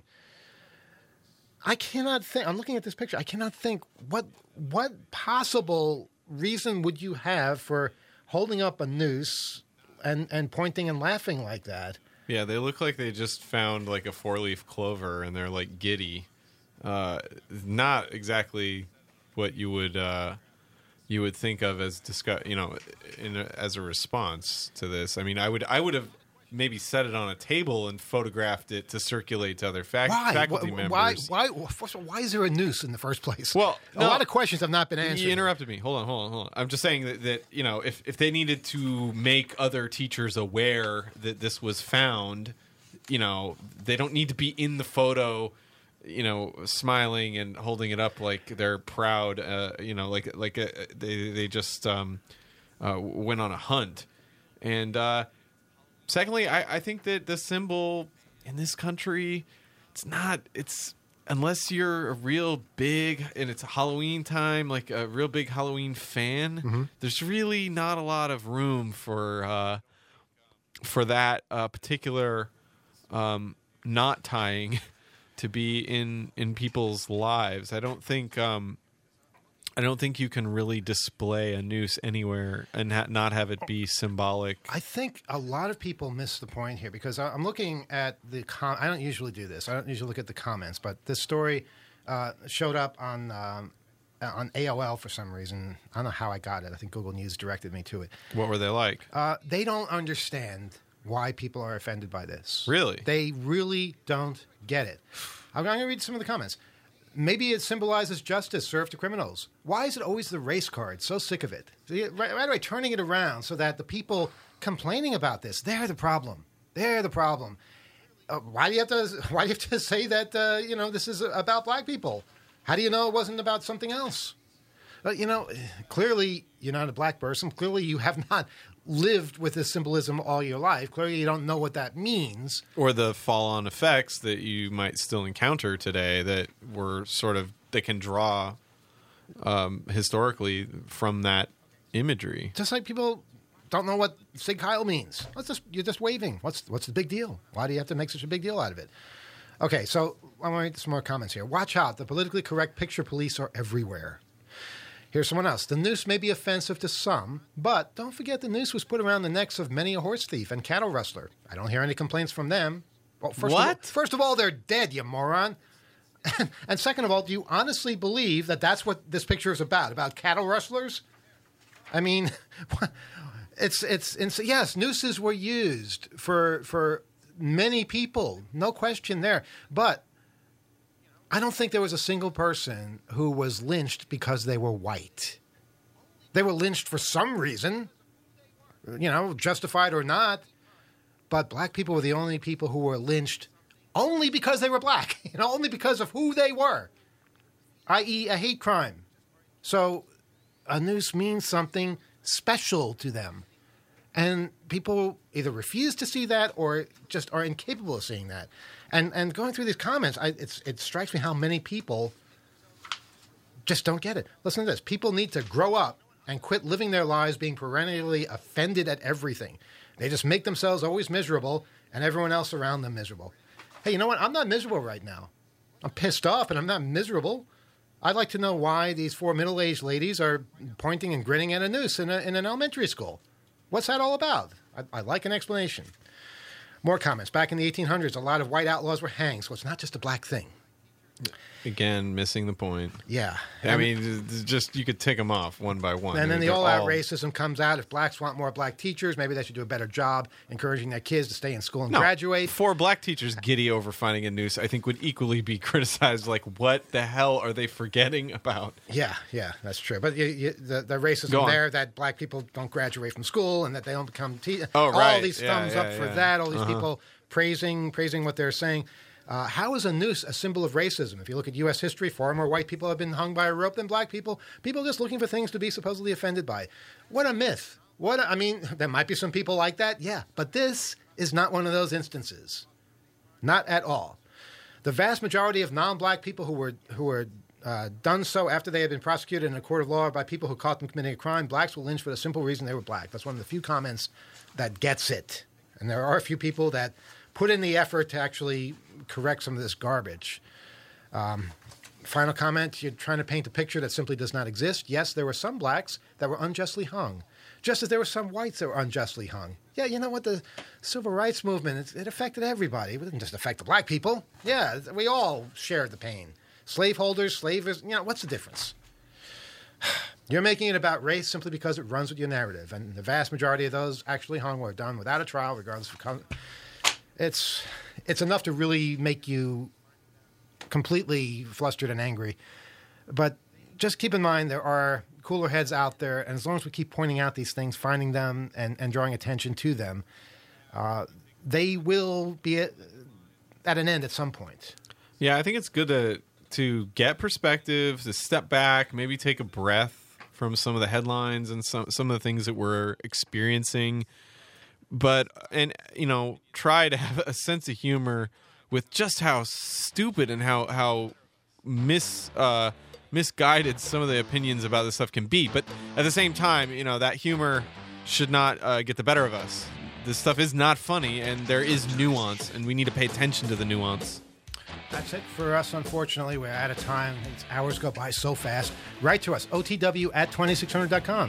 I cannot think, I'm looking at this picture, I cannot think, what what possible reason would you have for holding up a noose and, and pointing and laughing like that? Yeah, they look like they just found like a four-leaf clover and they're like giddy. Uh, not exactly what you would uh, you would think of as discuss, you know, in a, as a response to this. I mean, I would I would have maybe set it on a table and photographed it to circulate to other fac- Why? faculty why, members. Why, why, first of all, why is there a noose in the first place? Well, a no. lot of questions have not been answered. You interrupted me. Hold on, hold on, hold on. I'm just saying that, that you know, if, if they needed to make other teachers aware that this was found, you know, they don't need to be in the photo, you know, smiling and holding it up like they're proud, uh, you know, like like uh, they they just um, uh, went on a hunt. And uh, secondly, I, I think that the symbol in this country, it's not, it's, unless you're a real big, and it's Halloween time, like a real big Halloween fan, Mm-hmm. there's really not a lot of room for uh, for that uh, particular um, knot tying to be in in people's lives. I don't think um, I don't think you can really display a noose anywhere and ha- not have it be symbolic. I think a lot of people miss the point here because I- I'm looking at the com- I don't usually do this. I don't usually look at the comments, but this story uh, showed up on um, on A O L for some reason. I don't know how I got it. I think Google News directed me to it. What were they like? Uh, they don't understand why people are offended by this. Really? They really don't get it. I'm going to read some of the comments. Maybe it symbolizes justice served to criminals. Why is it always the race card? So sick of it. See, right, right away, turning it around so that the people complaining about this, they're the problem. They're the problem. Uh, why do you have to? Why do you have to say that? Uh, you know, this is about black people. How do you know it wasn't about something else? But you know, clearly you're not a black person. Clearly you have not lived with this symbolism all your life. Clearly you don't know what that means. Or the fall-on effects that you might still encounter today that were sort of, that can draw um, historically from that imagery. Just like people don't know what Sig Heil means. Let's just you're just waving. What's what's the big deal? Why do you have to make such a big deal out of it? Okay, so I want to make some more comments here. Watch out. The politically correct picture police are everywhere. Here's someone else. The noose may be offensive to some, but don't forget the noose was put around the necks of many a horse thief and cattle rustler. I don't hear any complaints from them. Well, first What? Of all, first of all, they're dead, you moron. And second of all, do you honestly believe that that's what this picture is about? About cattle rustlers? I mean, it's, it's it's yes, nooses were used for for many people, no question there. But I don't think there was a single person who was lynched because they were white. They were lynched for some reason, you know, justified or not. But black people were the only people who were lynched only because they were black, you know, only because of who they were, that is a hate crime. So a noose means something special to them. And people either refuse to see that or just are incapable of seeing that. And and going through these comments, I, it's, it strikes me how many people just don't get it. Listen to this. People need to grow up and quit living their lives being perennially offended at everything. They just make themselves always miserable and everyone else around them miserable. Hey, you know what? I'm not miserable right now. I'm pissed off, and I'm not miserable. I'd like to know why these four middle-aged ladies are pointing and grinning at a noose in, a, in an elementary school. What's that all about? I, I'd like an explanation. More comments. Back in the eighteen hundreds, a lot of white outlaws were hanged, so it's not just a black thing. Again, missing the point. Yeah. I and, mean, just you could tick them off one by one. And then the all-out all... racism comes out. If blacks want more black teachers, maybe they should do a better job encouraging their kids to stay in school and no, graduate. Four black teachers giddy over finding a noose, I think, would equally be criticized. Like, what the hell are they forgetting about? Yeah, yeah, that's true. But you, you, the, the racism there that black people don't graduate from school and that they don't become teachers. Oh, right. All these yeah, thumbs yeah, up for yeah. that. All these uh-huh. people praising praising what they're saying. Uh, how is a noose a symbol of racism? If you look at U S history, far more white people have been hung by a rope than black people. People just looking for things to be supposedly offended by. What a myth. What a, I mean, there might be some people like that, yeah. But this is not one of those instances. Not at all. The vast majority of non-black people who were who were uh, done so after they had been prosecuted in a court of law by people who caught them committing a crime, blacks were lynched for the simple reason they were black. That's one of the few comments that gets it. And there are a few people that put in the effort to actually correct some of this garbage. Um, final comment, you're trying to paint a picture that simply does not exist. Yes, there were some blacks that were unjustly hung, just as there were some whites that were unjustly hung. Yeah, you know what? The civil rights movement, it, it affected everybody. It didn't just affect the black people. Yeah, we all shared the pain. Slaveholders, slavers, you know, what's the difference? You're making it about race simply because it runs with your narrative. And the vast majority of those actually hung were done without a trial, regardless of color. It's it's enough to really make you completely flustered and angry. But just keep in mind there are cooler heads out there, and as long as we keep pointing out these things, finding them, and, and drawing attention to them, uh, they will be at, at an end at some point. Yeah, I think it's good to to get perspective, to step back, maybe take a breath from some of the headlines and some some of the things that we're experiencing. But, and, you know, try to have a sense of humor with just how stupid and how, how mis, uh, misguided some of the opinions about this stuff can be. But at the same time, you know, that humor should not uh, get the better of us. This stuff is not funny, and there is nuance, and we need to pay attention to the nuance. That's it for us, unfortunately. We're out of time. It's, hours go by so fast. Write to us, O T W at twenty-six hundred dot com.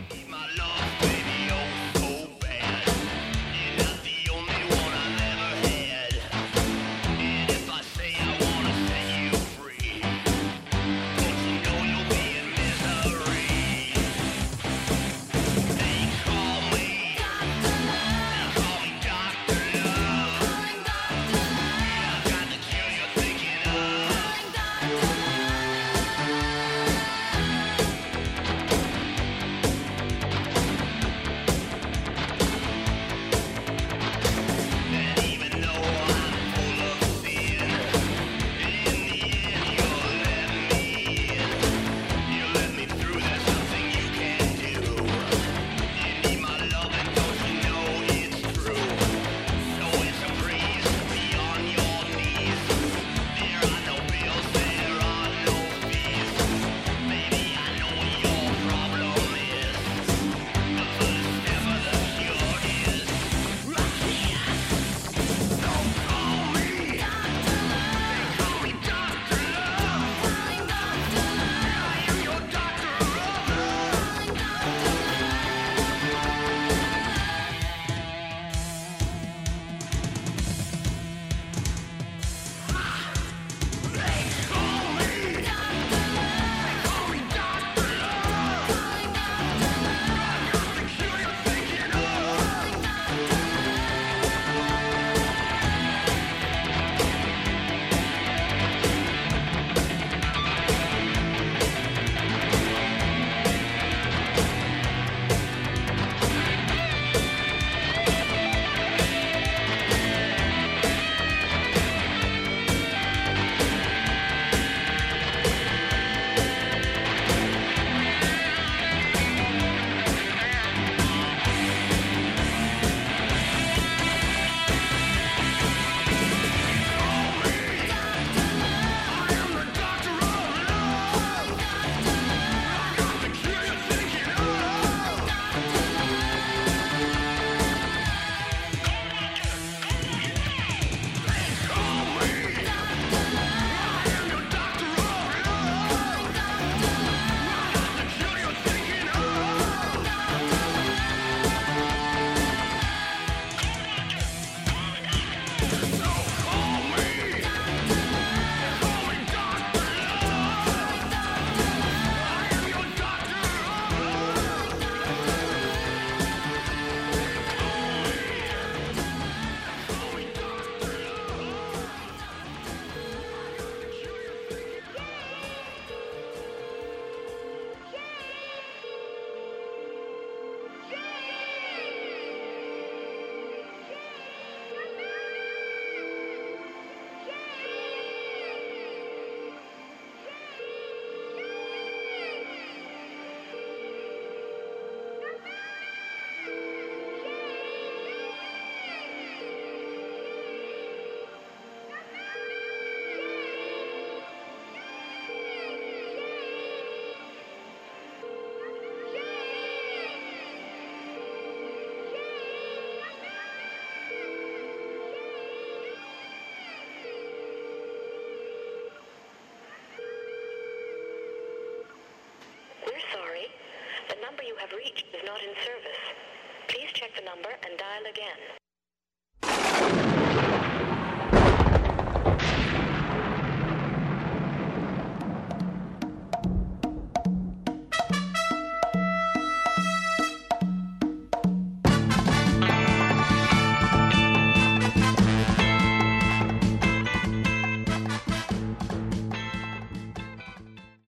have reached is not in service. Please check the number and dial again.